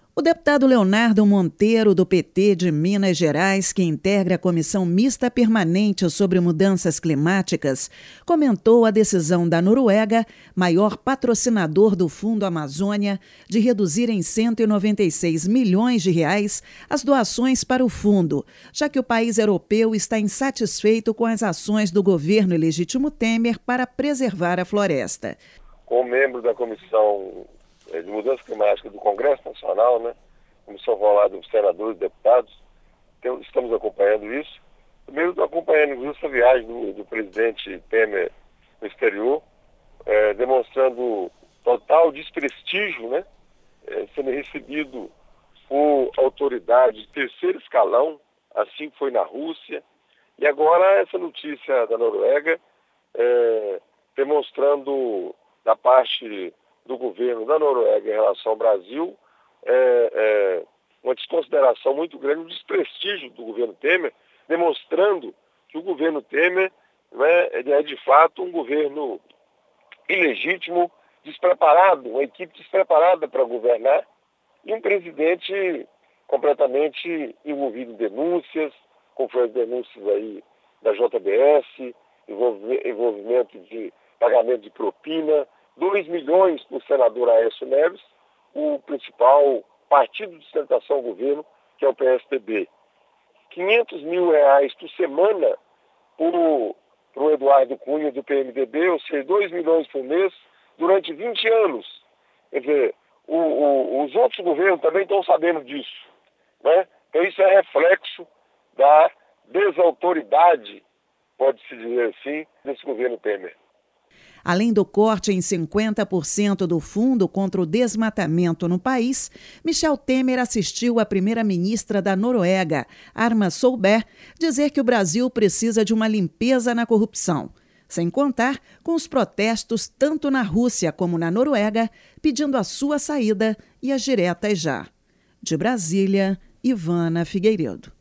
O deputado Leonardo Monteiro, do PT de Minas Gerais, que integra a Comissão Mista Permanente sobre Mudanças Climáticas, comentou a decisão da Noruega, maior patrocinador do Fundo Amazônia, de reduzir em 196 milhões de reais as doações para o fundo, já que o país europeu está insatisfeito com as ações do governo ilegítimo Temer para preservar a floresta. Como membro da Comissão de Mudança Climática do Congresso Nacional, né? Comissão formada por senadores e deputados, estamos acompanhando isso. Primeiro, estou acompanhando inclusive essa viagem do presidente Temer no exterior, demonstrando total desprestígio, né? Sendo recebido por autoridades de terceiro escalão, assim foi na Rússia. E agora essa notícia da Noruega, demonstrando da parte do governo da Noruega em relação ao Brasil, uma desconsideração muito grande, um desprestígio do governo Temer, demonstrando que o governo Temer, né, ele é de fato um governo ilegítimo, despreparado, uma equipe despreparada para governar, e um presidente completamente envolvido em denúncias, como foram as denúncias aí da JBS, envolvimento de pagamento de propina, 2 milhões para o senador Aécio Neves, o principal partido de sustentação ao governo, que é o PSDB. 500 mil reais por semana para o Eduardo Cunha do PMDB, ou seja, 2 milhões por mês durante 20 anos. Quer dizer, os outros governos também estão sabendo disso, né? Então isso é reflexo da desautoridade, pode-se dizer assim, desse governo Temer. Além do corte em 50% do fundo contra o desmatamento no país, Michel Temer assistiu a primeira-ministra da Noruega, Erna Solberg, dizer que o Brasil precisa de uma limpeza na corrupção, sem contar com os protestos tanto na Rússia como na Noruega, pedindo a sua saída e as diretas já. De Brasília, Ivana Figueiredo.